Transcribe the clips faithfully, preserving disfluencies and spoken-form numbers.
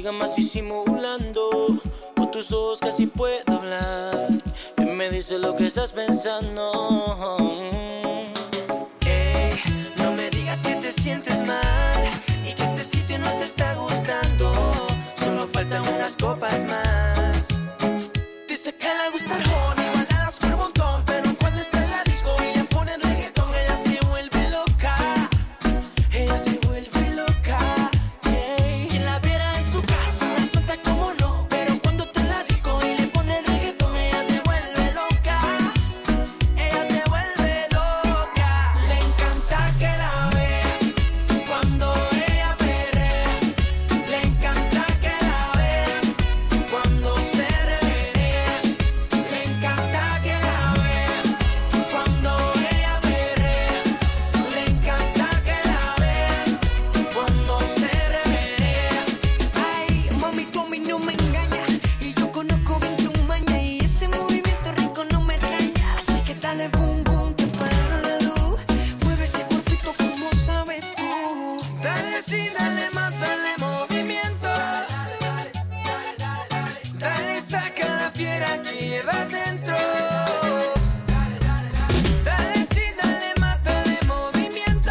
sígame así simulando. Con tus ojos casi puedo hablar. Y me dice lo que estás pensando. Ey, no me digas que te sientes mal y que este sitio no te está gustando. Solo faltan unas copas más. Dice que le gusta el honey, baladas por montón, pero cuando está en la disco y le ponen reggaetón, ella se vuelve loca. Ella se vuelve loca. Yeah. Quien la viera en su casa, una santa como no, pero cuando está en la disco y le ponen reggaetón, ella se vuelve loca. Ella se vuelve loca. Le encanta que la vean cuando ella perrea. Le encanta que la vean cuando se revenea. Le encanta que la vean cuando ella perrea. Le encanta que la vean cuando se revenea. Ay, mami, tú a mí no me engañas y yo conozco bien tu maña y ese movimiento rico no me extraña. Así que dale boom boom, te apagaron la luz. Mueve ese cuerpito como sabes tú. Dale sí, dale más, dale movimiento. Dale, saca la fiera que llevas dentro. Dale sí, dale más, dale movimiento.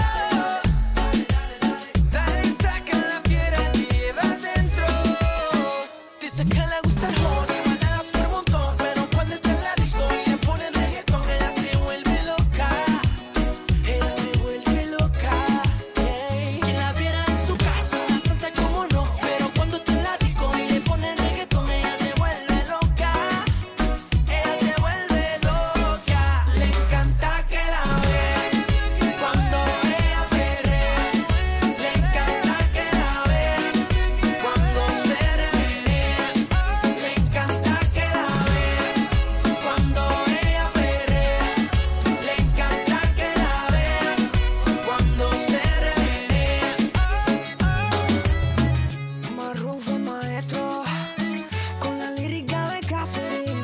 Dale, saca la fiera que llevas dentro. Dice que le gusta el honey, baladas por montón, pero cuando está en la disco y le ponen reggaetón, ella se vuelve loca. Ella se vuelve loca. Yeah. Quien la viera en su casa, una santa como no, pero cuando está en la disco y le ponen reggaetón, ella se vuelve loca. Ella se vuelve loca. Le encanta que la vean cuando ella perrea. Le encanta que la vean cuando se revenea. Le encanta que la vean cuando ella perrea. Le encanta que la vean cuando se revenea. Marrufo maestro con la lírica de Caserín.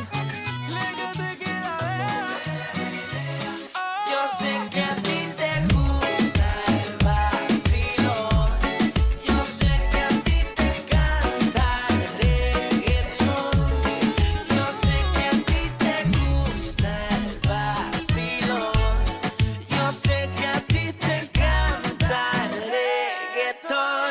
Yo sé que a ti te gusta el vacilón. Yo sé que a ti te encanta el reggaetón. Yo sé que a ti te gusta el vacilón. Yo sé que a ti te encanta el reggaetón.